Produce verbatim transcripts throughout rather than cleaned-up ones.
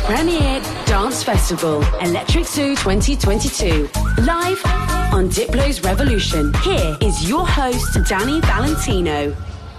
premier dance festival, Electric Zoo twenty twenty-two. Live on Diplo's Revolution. Here is your host, Danny Valentino.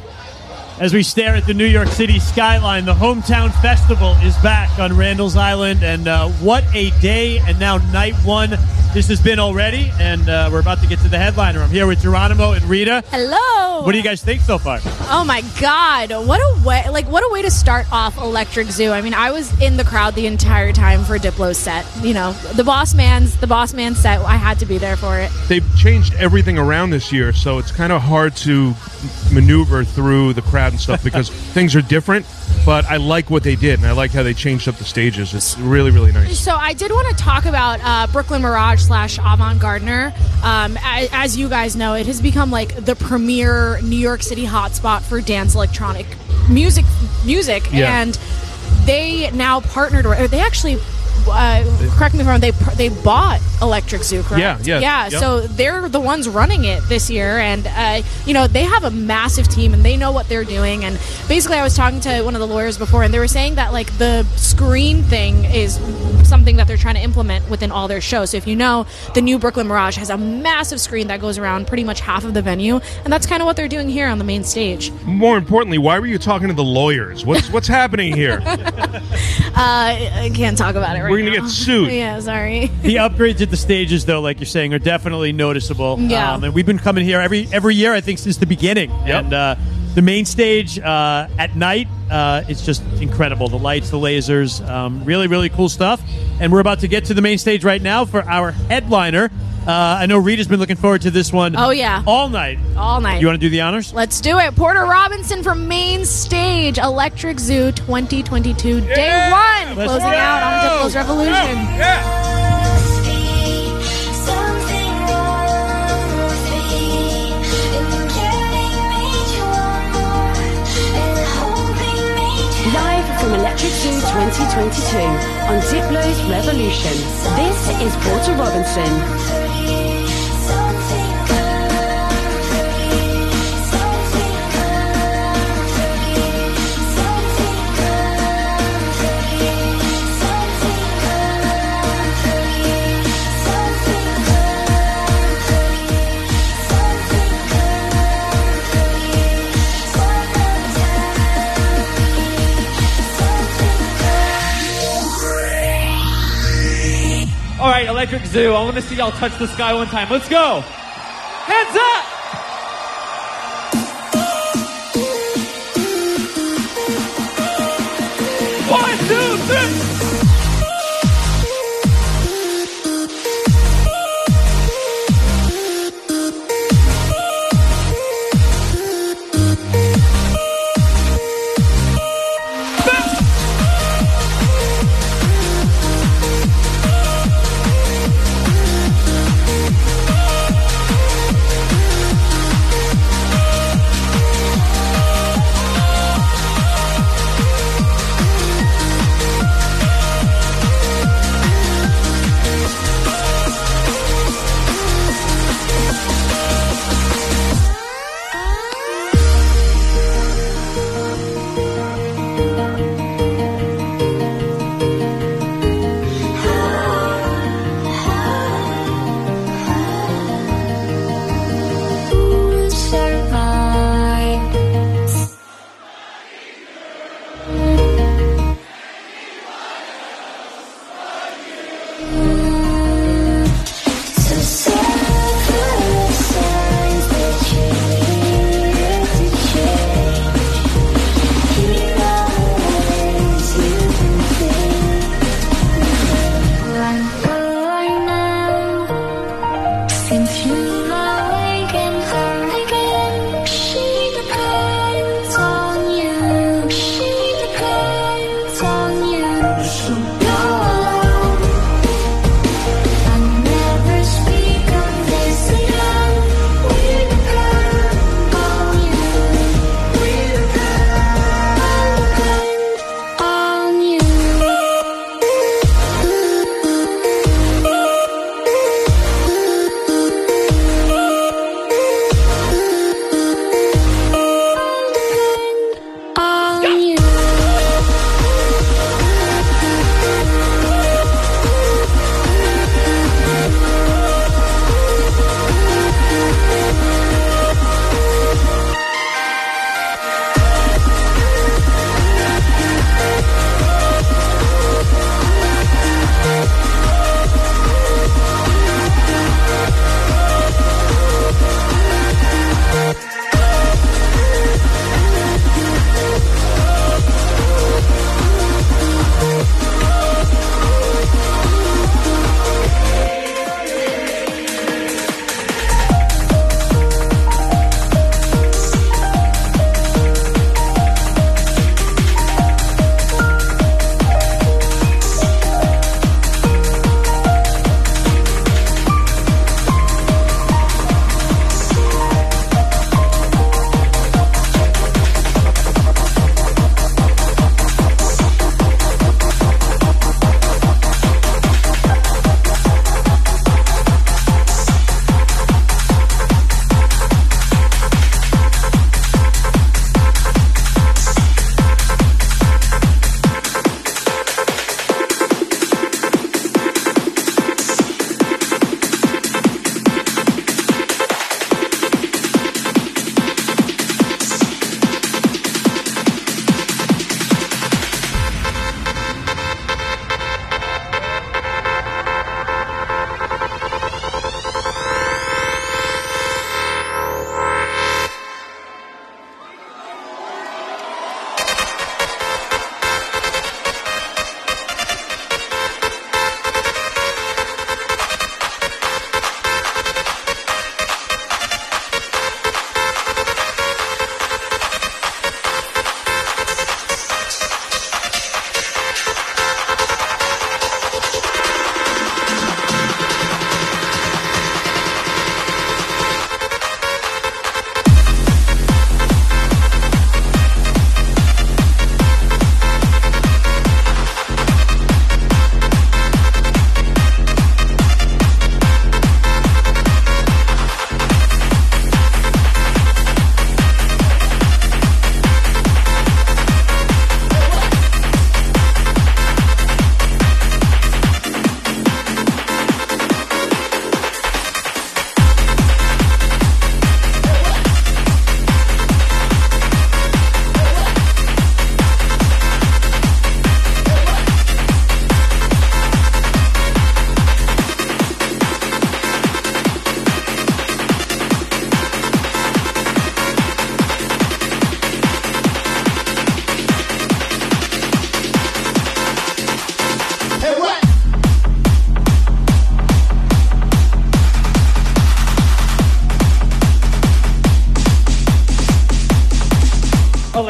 As we stare at the New York City skyline, the Hometown Festival is back on Randall's Island, and uh, what a day, and now night one this has been already, and uh, we're about to get to the headliner. I'm here with Geronimo and Rita. Hello. What do you guys think so far? Oh my God, what a way! Like what a way to start off Electric Zoo. I mean, I was in the crowd the entire time for Diplo's set. You know, the Boss Man's the Boss Man set. I had to be there for it. They've changed everything around this year, so it's kind of hard to maneuver through the crowd and stuff because things are different. But I like what they did, and I like how they changed up the stages. It's really, really nice. So I did want to talk about uh, Brooklyn Mirage slash Avant Gardner. Um, as, as you guys know, it has become like the premier New York City hotspot for dance electronic music. Music, Yeah. and they now partnered, or they actually. Uh, correct me if I'm wrong, they they bought Electric Zoo, correct? Yeah, yeah, yeah. yep. So they're the ones running it this year, and uh, you know they have a massive team, and they know what they're doing. And basically, I was talking to one of the lawyers before, and they were saying that like the screen thing is something that they're trying to implement within all their shows. So if you know, the new Brooklyn Mirage has a massive screen that goes around pretty much half of the venue, and that's kind of what they're doing here on the main stage. More importantly, why were you talking to the lawyers? What's what's happening here? Uh, I can't talk about it right now. We're gonna get sued. Yeah, sorry. The upgrades at the stages, though, like you're saying, are definitely noticeable. Yeah. Um, and we've been coming here every every year, I think, since the beginning. Yep. And uh, the main stage uh, at night, uh, it's just incredible. The lights, the lasers, um, really, really cool stuff. And we're about to get to the main stage right now for our headliner. Uh, I know Rita's been looking forward to this one. Oh, yeah. All night. All night. You want to do the honors? Let's do it. Porter Robinson from Main Stage, Electric Zoo twenty twenty-two, day Yeah! one, Let's closing go! out on Diplo's Revolution. Yeah. Live from Electric Zoo twenty twenty-two on Diplo's Revolution. This is Porter Robinson. All right, Electric Zoo, I want to see y'all touch the sky one time. Let's go. Hands up. One, two, three.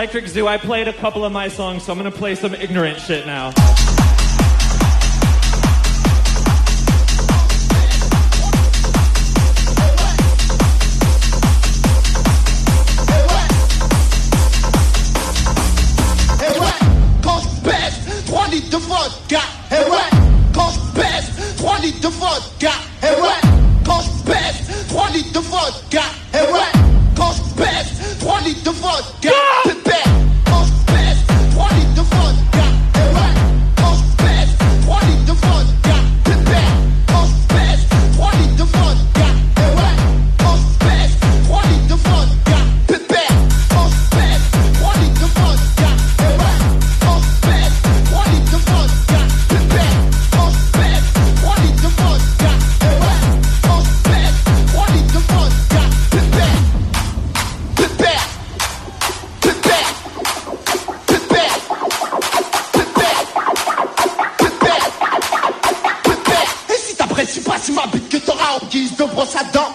Electric Zoo, I played a couple of my songs, so I'm gonna play some ignorant shit now. trois litres de vodka, et ouais, quand je baisse, trois litres de vodka, et ouais, quand je baisse, trois litres de vodka, et ouais, quand je baisse, trois litres de vodka, pépé, quand je baisse, trois litres de vodka, et ouais, quand je baisse, trois litres de vodka, pépé, quand je baisse, trois litres de vodka, et ouais, quand je baisse, trois litres de vodka, pépé, quand je baisse, trois litres de vodka, et ouais, quand je baisse, trois litres de vodka, pépé, quand je baisse, trois litres de vodka, et ouais, quand je baisse, trois litres de vodka, pépé, pépé, pépé, pépé, pépé, pépé, pépé. Et si t'apprécies pas si ma bite que t'auras en guise de brosse à dents.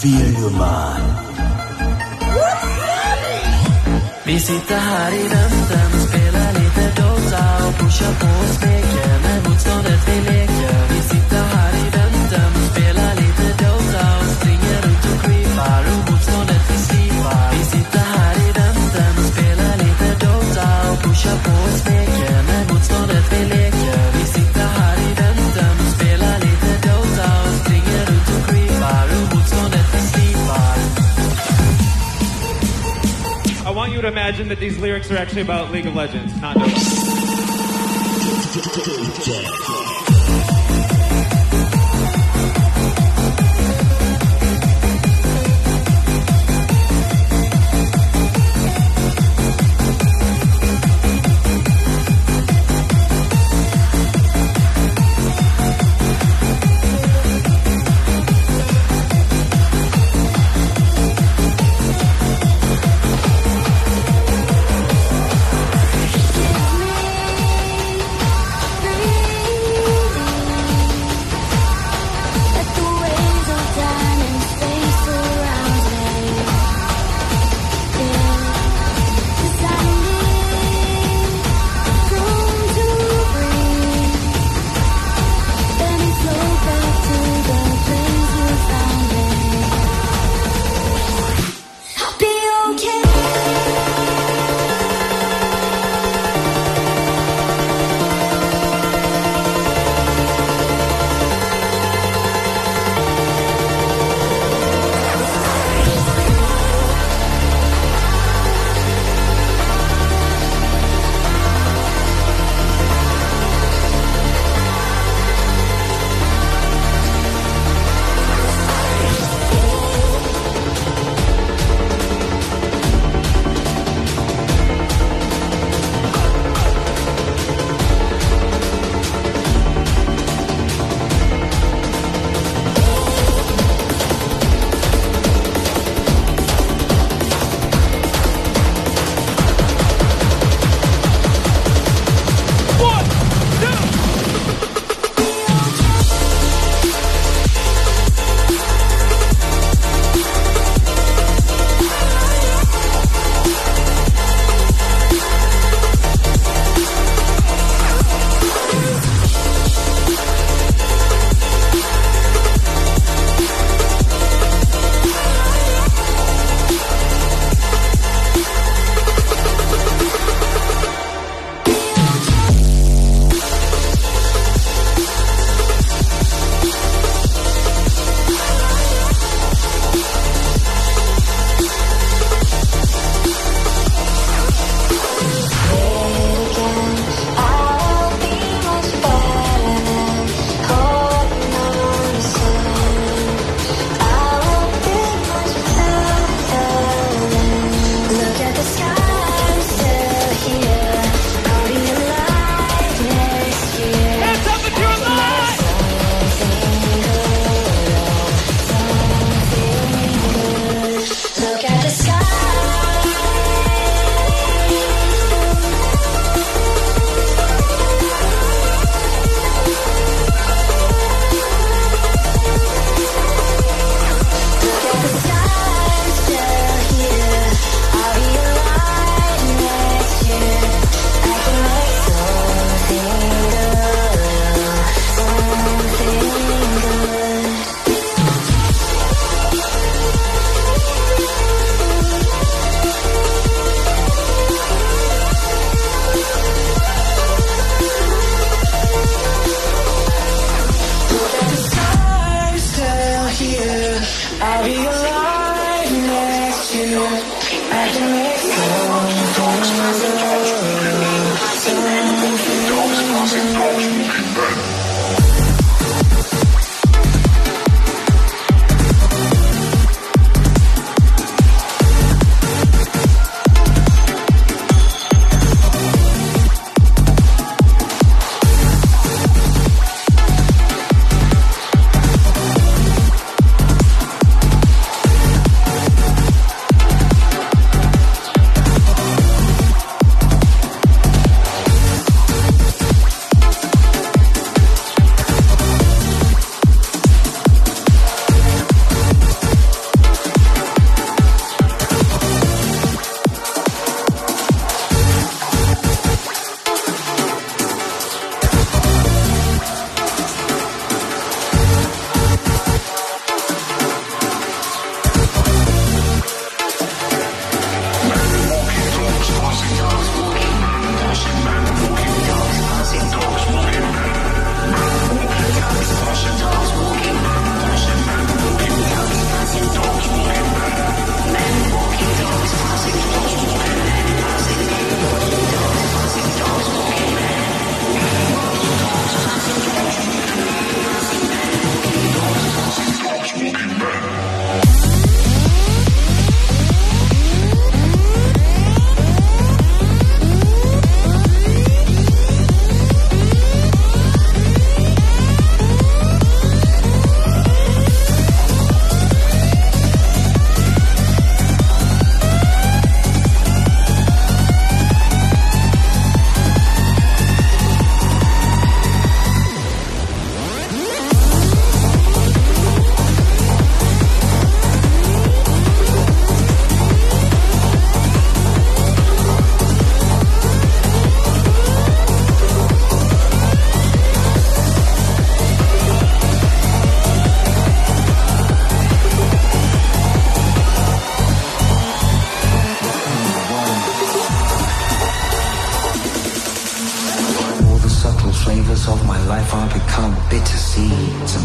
feel you man. Vi sitter här i väntan och spelar lite Dota och pushar på smeken när motståndet vi leker. Vi sitter här i väntan och spelar lite Dota och springer runt och creepar och motståndet vi slipar. Vi sitter här i väntan och spelar lite Dota och pushar på smeken när motståndet vi leker. Vi sitter här i väntan och spelar lite Dota och springer runt och creepar och motståndet vi slipar. I want you to imagine that these lyrics are actually about League of Legends, not Dota.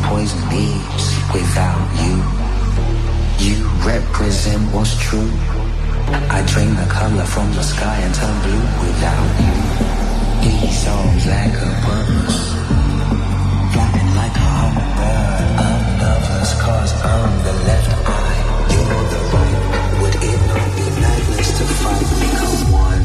poison leaves without you. You represent what's true. I drain the color from the sky and turn blue without you. These songs lack a purpose, flying like a hummingbird. I'm nervous cause I'm the left eye, you're the right. Would it not be madness to fight, become one?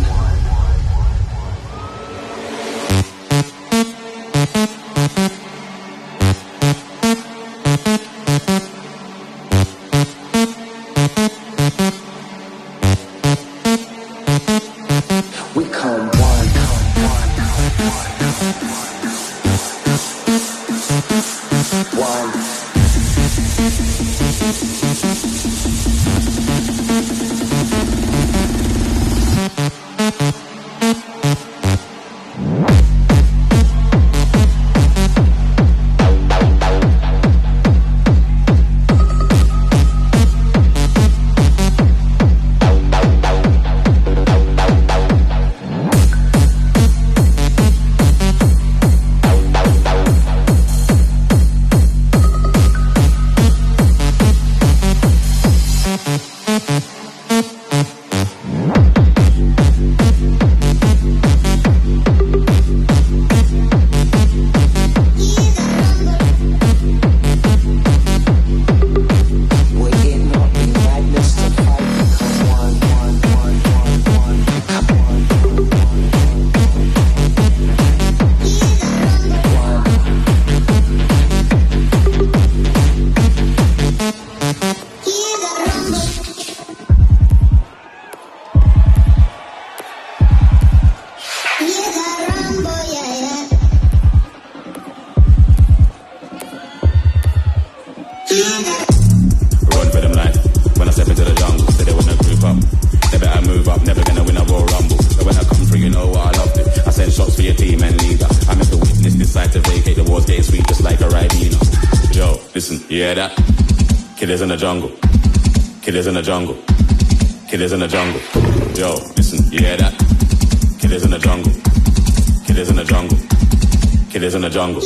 Killers in the jungle, killers in the jungle, killers in the jungle. Yo, listen, you hear that? Killers in the jungle, killers in the jungle, killers in the jungle.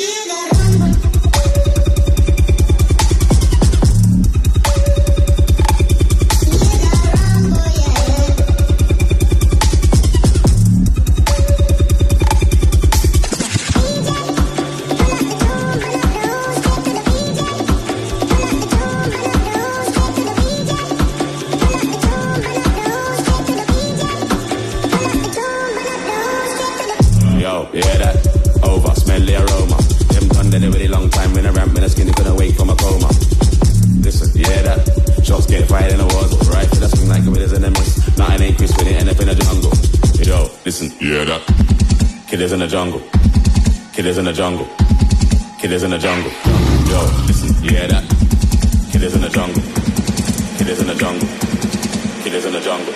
Killers in the jungle, killers in the jungle, killers in the jungle. Yo, listen, you hear that? Killers in the jungle, killers in the jungle, killers in the jungle.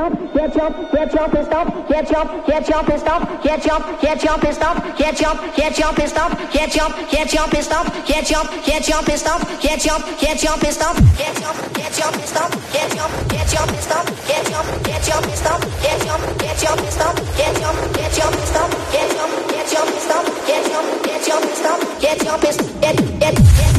stop, get jump, get jump and stop, get jump, get jump and stop, get jump, get jump and stop, get jump, get jump and stop, get jump, get jump and stop, get jump, get jump and stop, get jump, get jump and stop, get jump, get jump and stop, get jump, get jump and stop, get jump, get jump and stop, get jump, get jump and stop, get jump, get jump and stop, get jump, get jump and stop, get jump, get jump and stop, get jump and get get get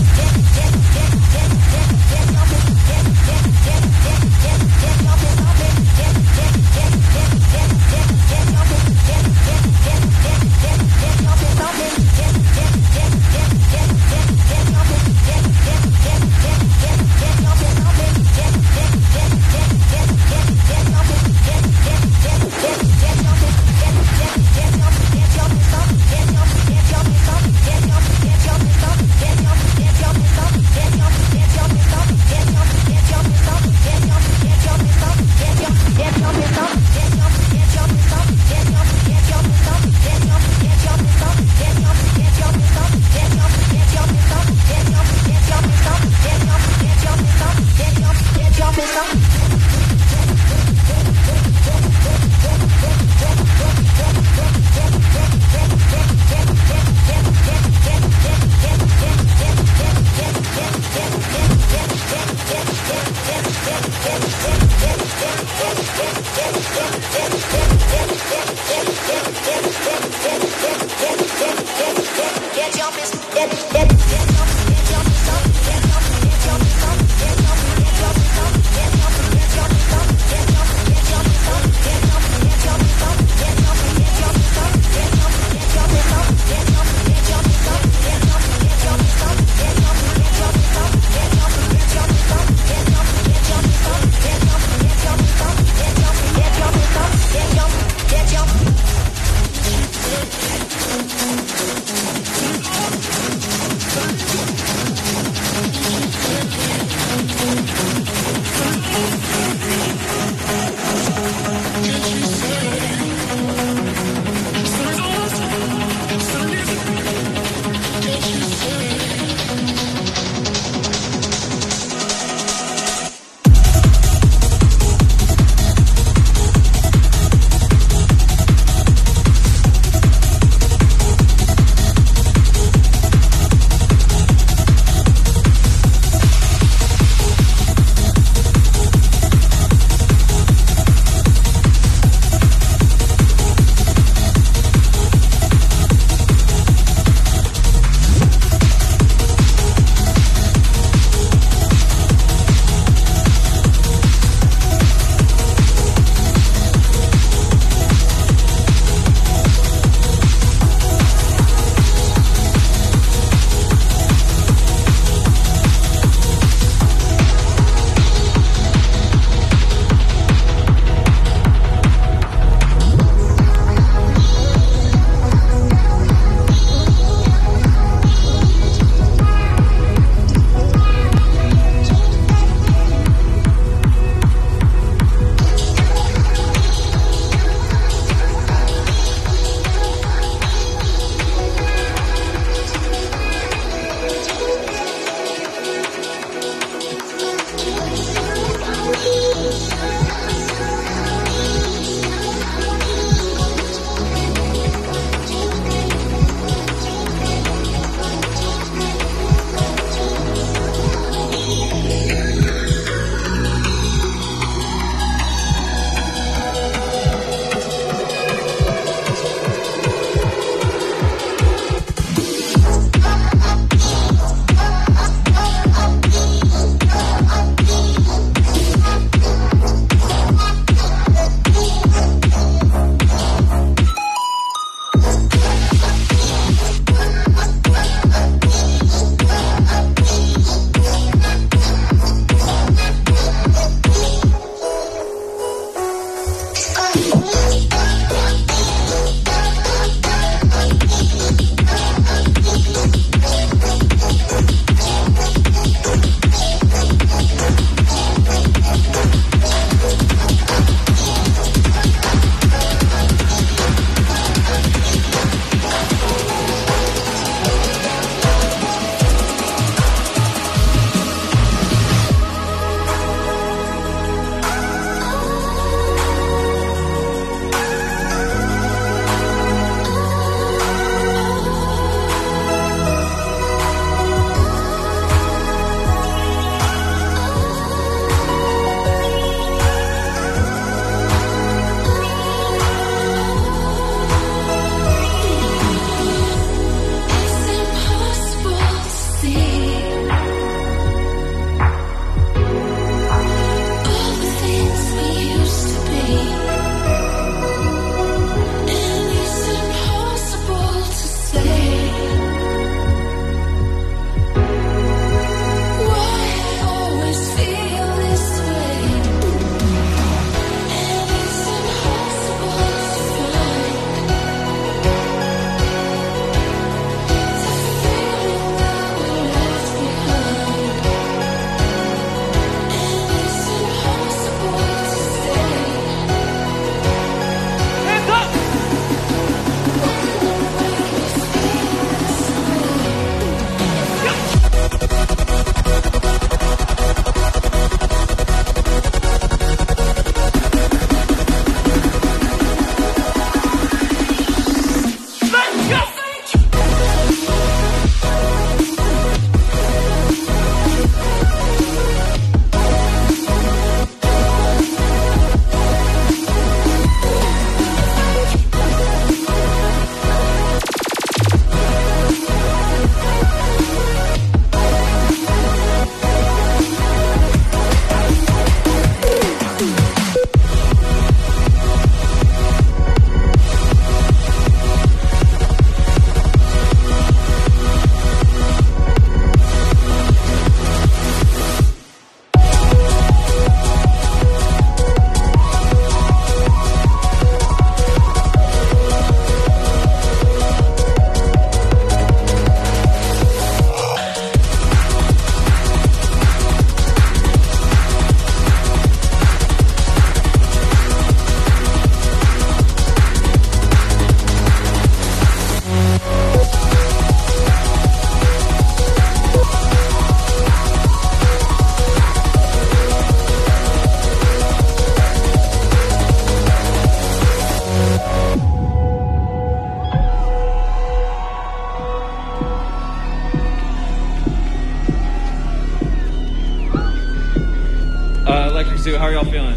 How are y'all feeling?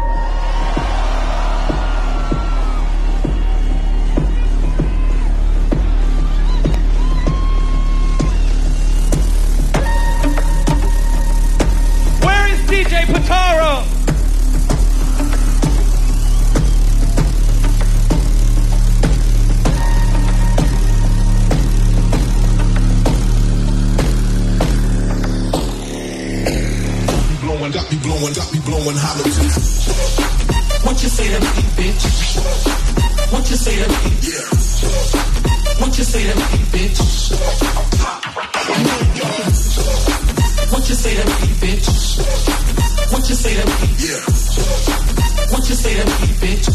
Where is D J Pitaro? Got me blowing, got me blowing hollow tips. What you say to me, bitch? What you say to me? Yeah. What you say to me, bitch? What you say to me, bitch? What you say to me? Yeah. What you say to me, bitch?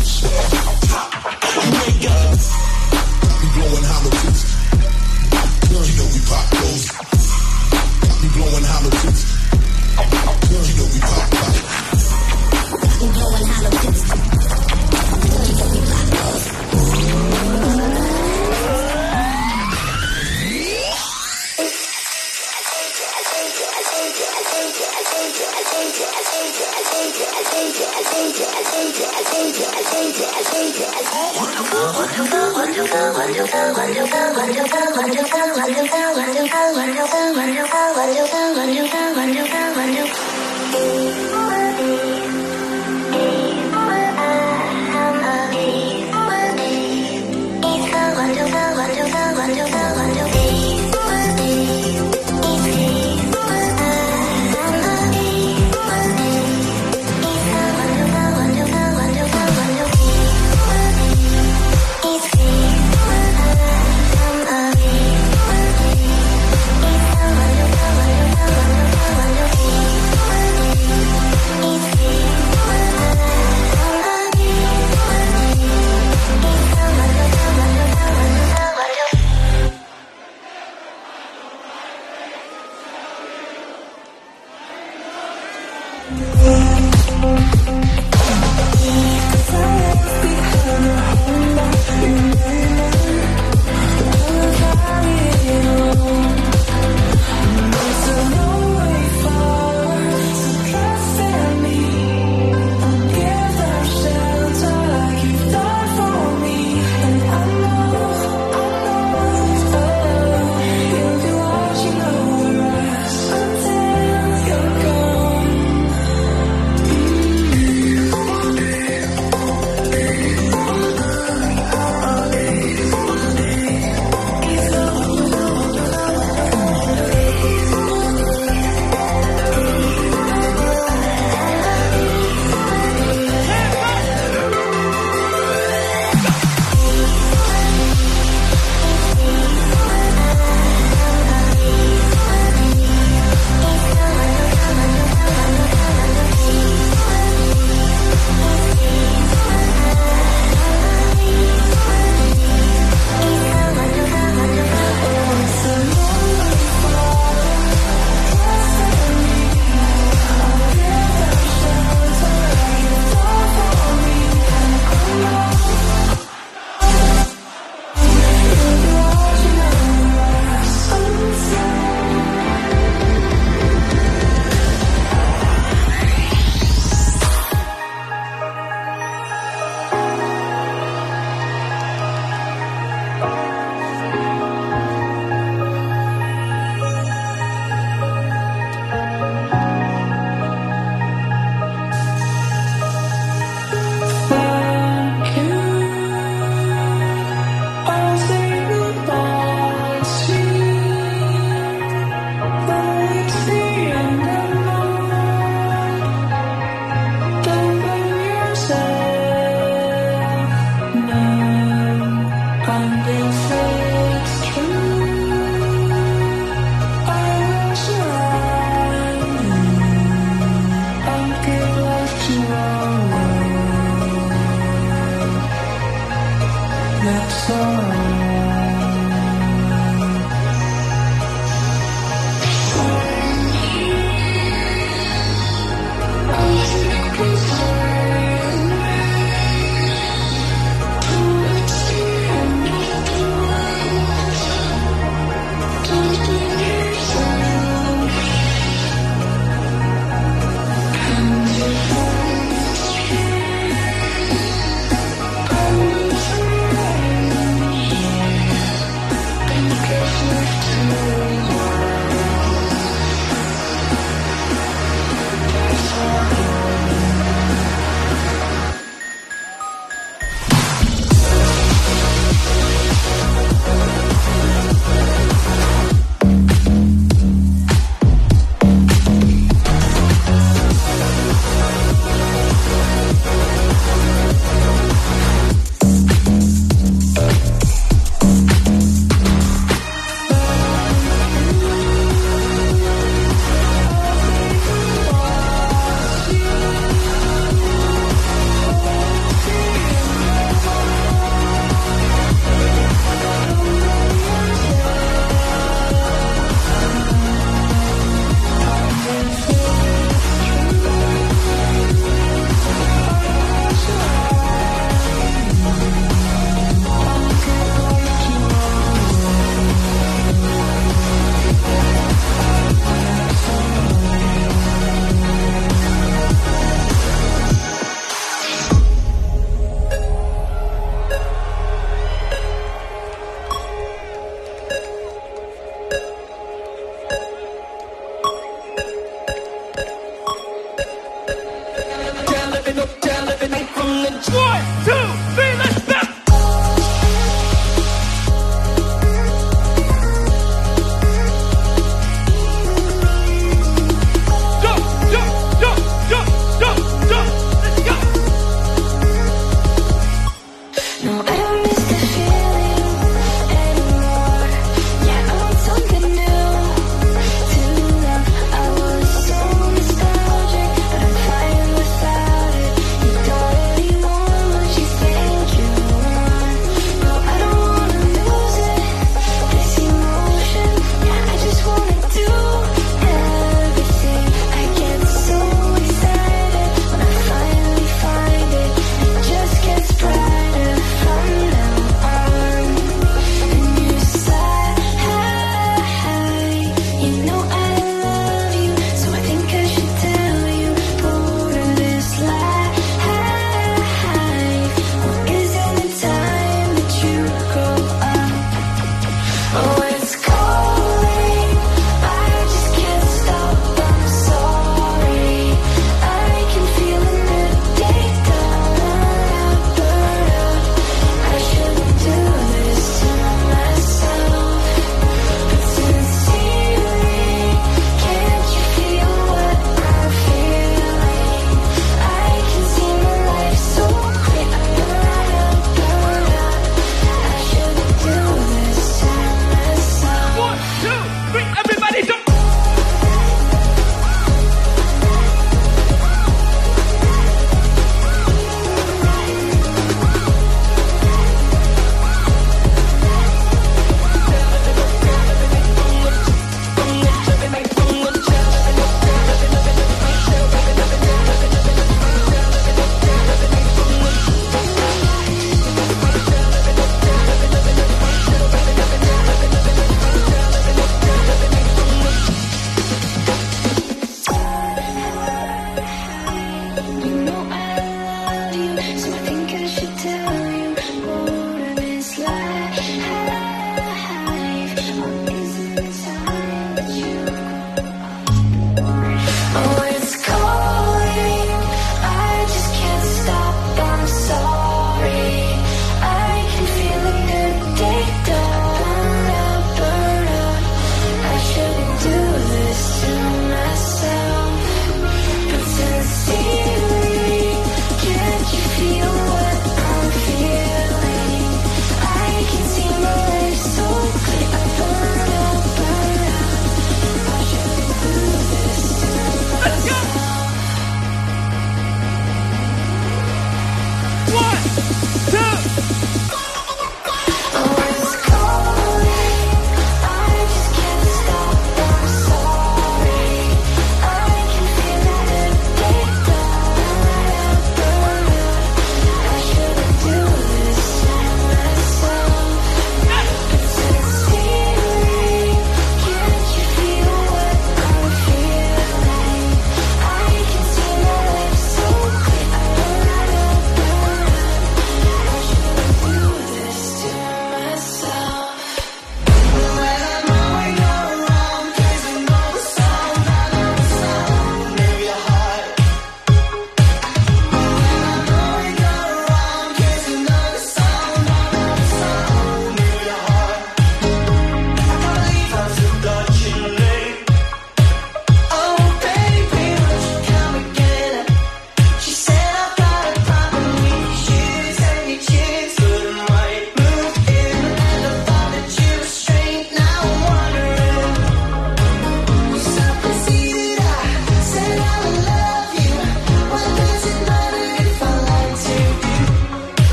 Wake up. Got me blowing hollow tips. Girl, you know we pop those. Got me blowing hollow tips. Girl, you know we pop, pop. We blowing hollow tips. Girl, you know we pop those.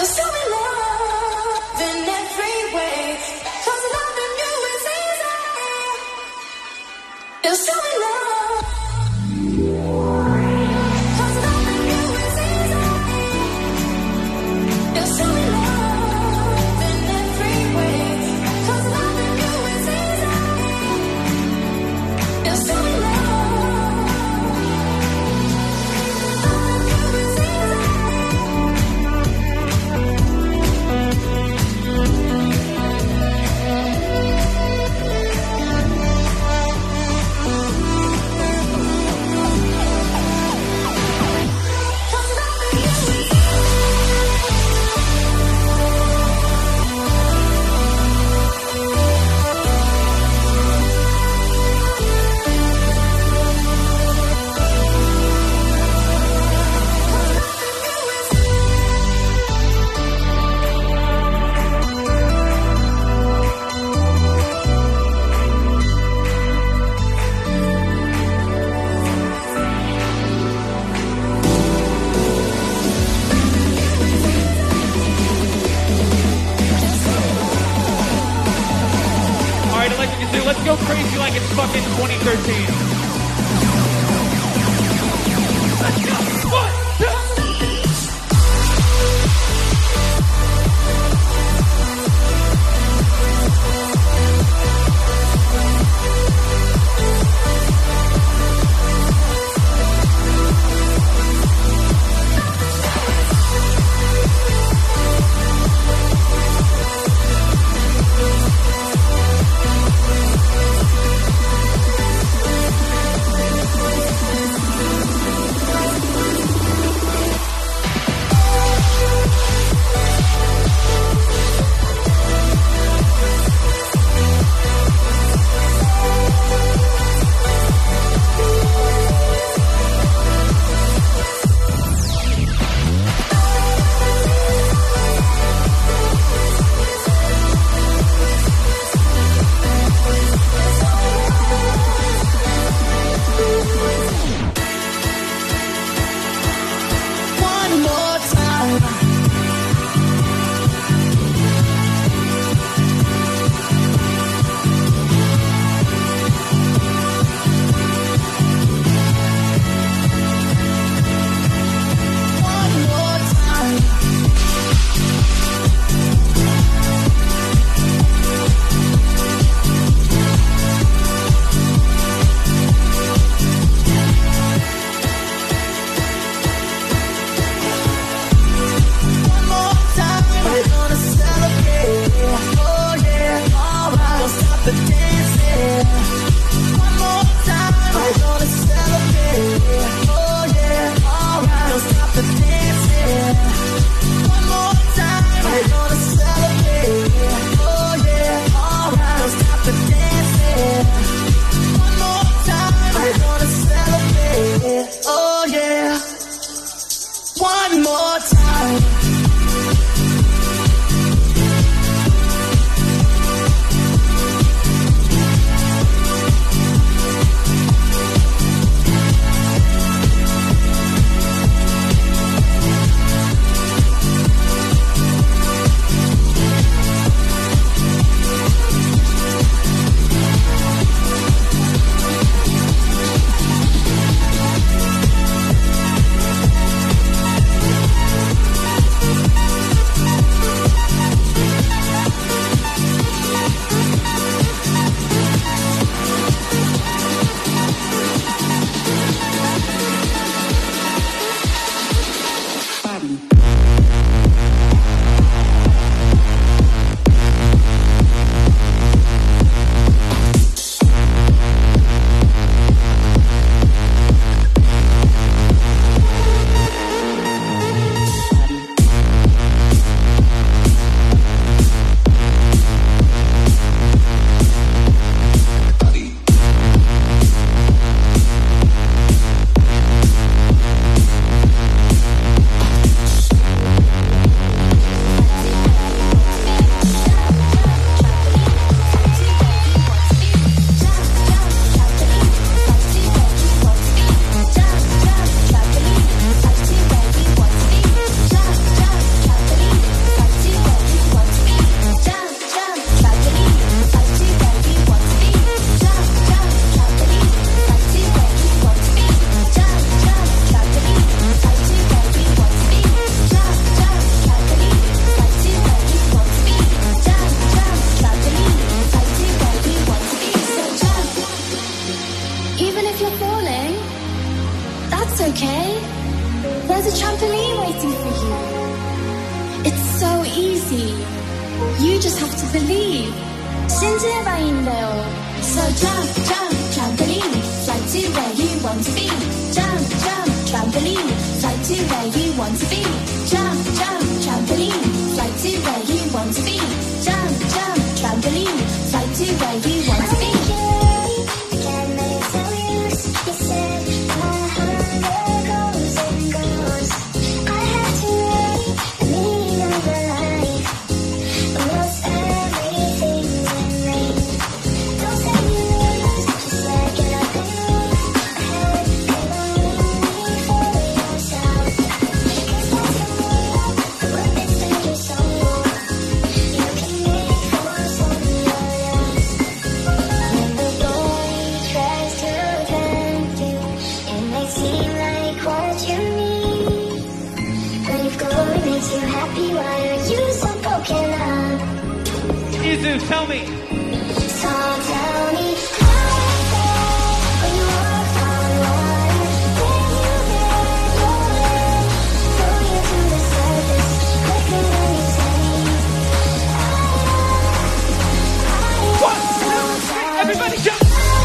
Let's go crazy like it's fucking twenty thirteen. Let's go. One, two. to believe. Into the rainbow. So jump, jump, trampoline. Fly to where you want to be. Jump, jump, trampoline. Fly to where you want to be. Jump, jump, trampoline. Fly to where you want to be. Jump, jump, trampoline. Fly to where you want to be. Izu, tell me. So tell me. Everybody jump!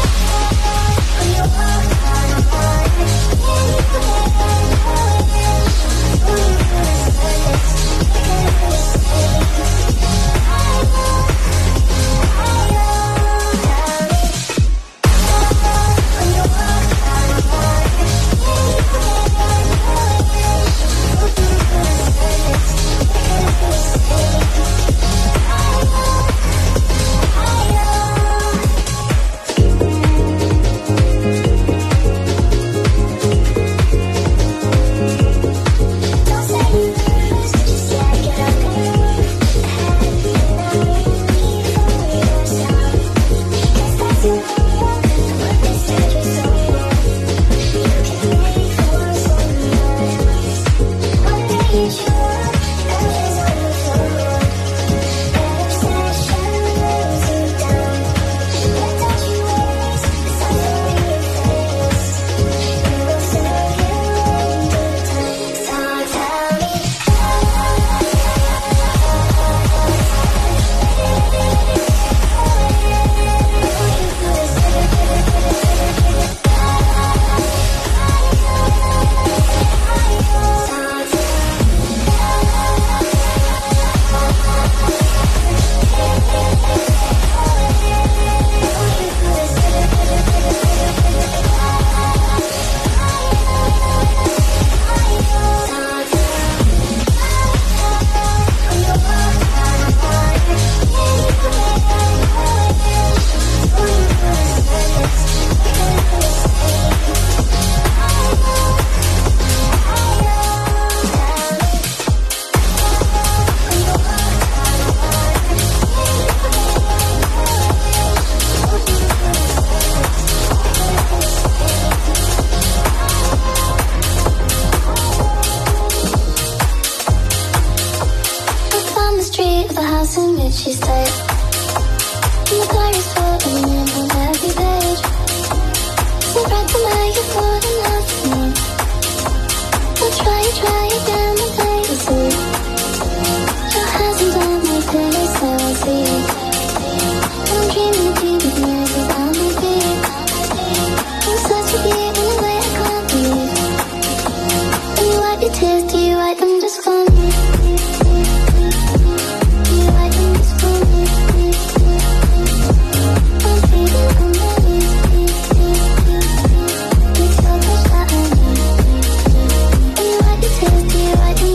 She stayed. And the car is full of the name on every page. So bright to make it for the nothing. I'll try it, try again and take a seat. Your hands on my pillow, so I see it. I'm dreaming of you with music on my feet. I'm such a beat in a way I can't believe. When you wipe your tears, do you wipe them just for me? I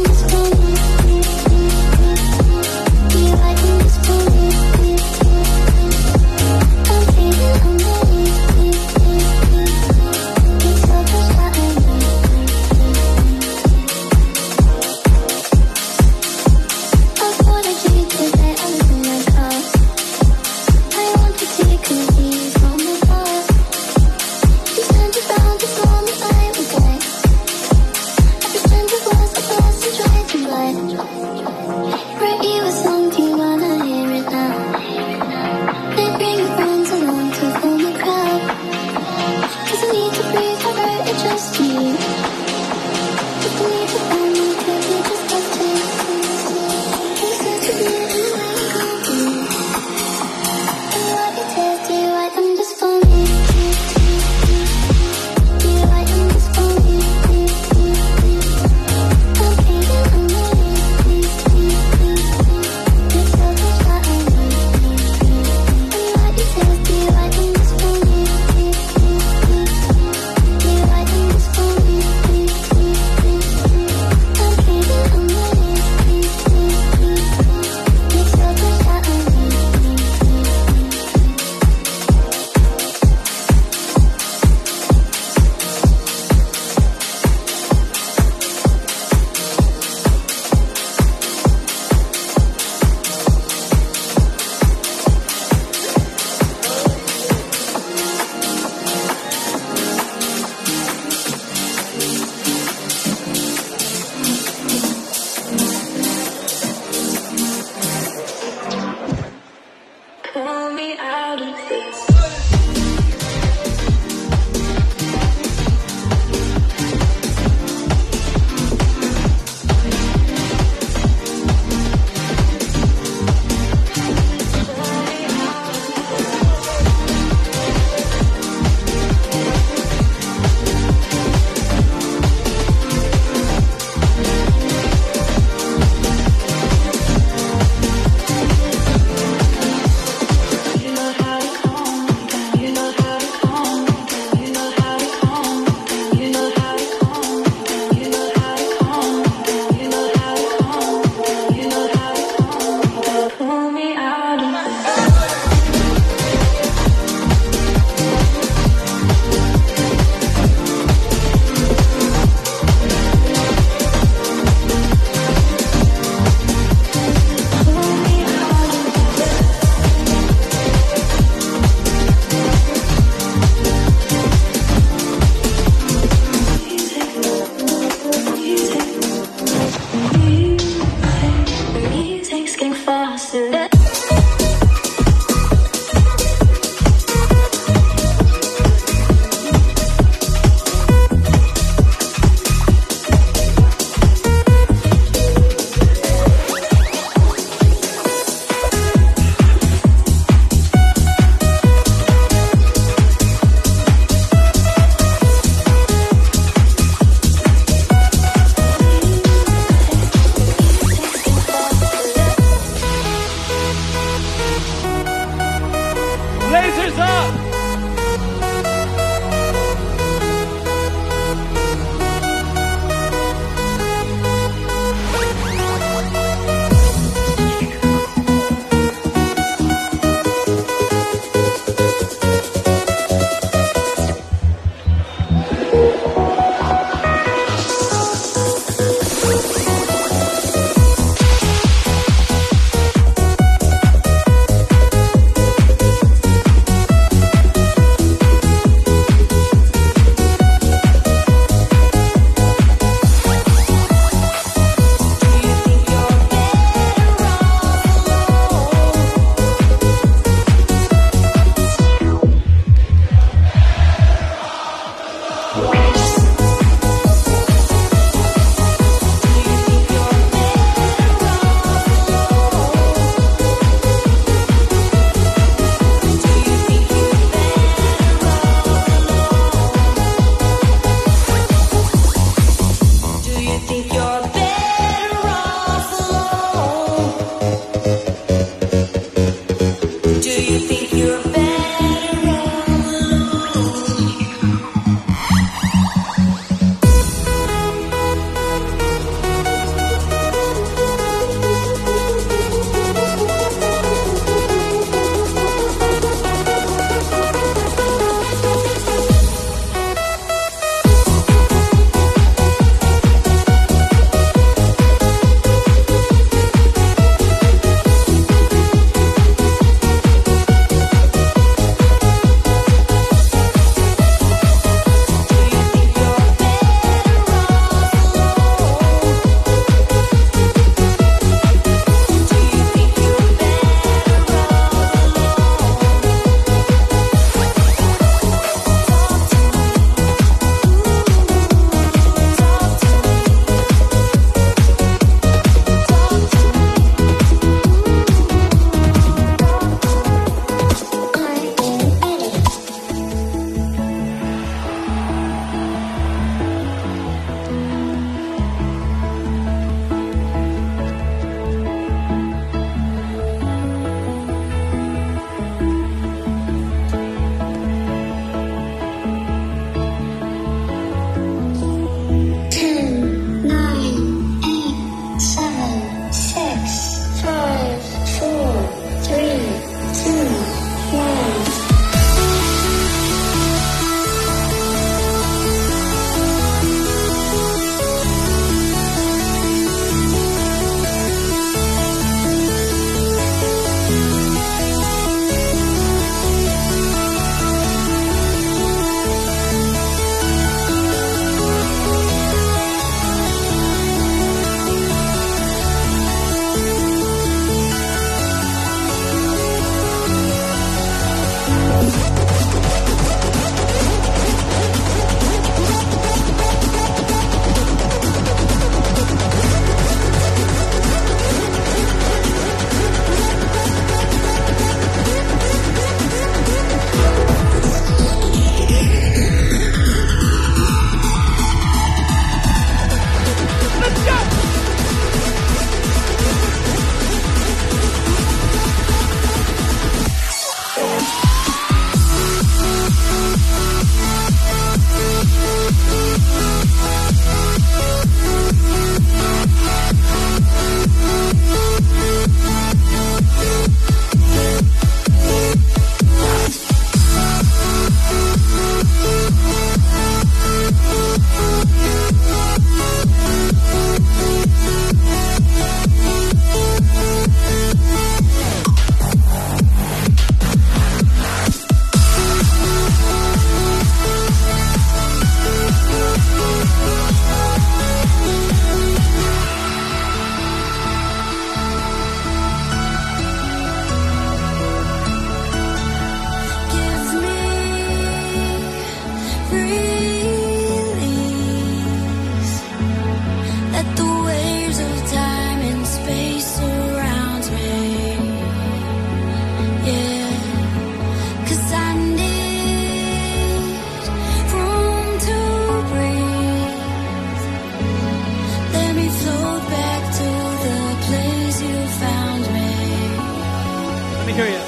Let me hear you.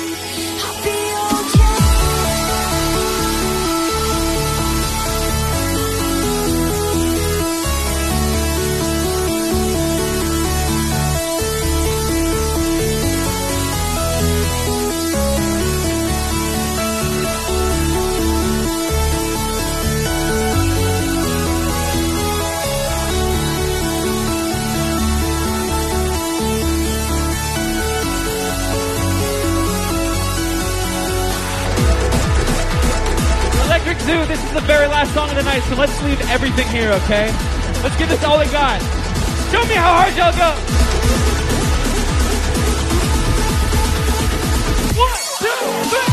Electric Zoo, this is the very last song of the night, so let's leave everything here, okay? Let's give this all we got. Show me how hard y'all go. One, two, three.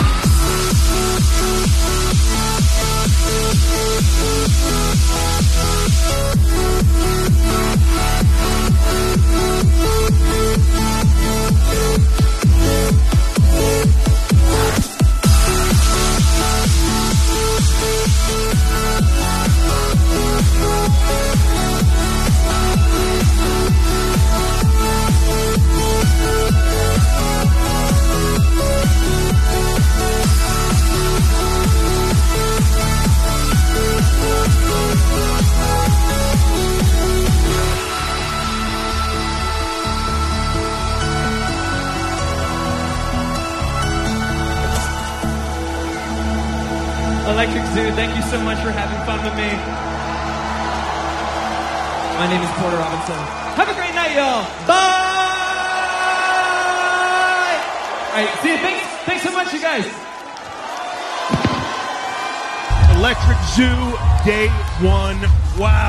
Electric Zoo, thank you so much for having fun with me. My name is Porter Robinson. Have a great night, y'all. Bye! All right, see you. Thanks, thanks so much, you guys. Electric Zoo, day one. Wow.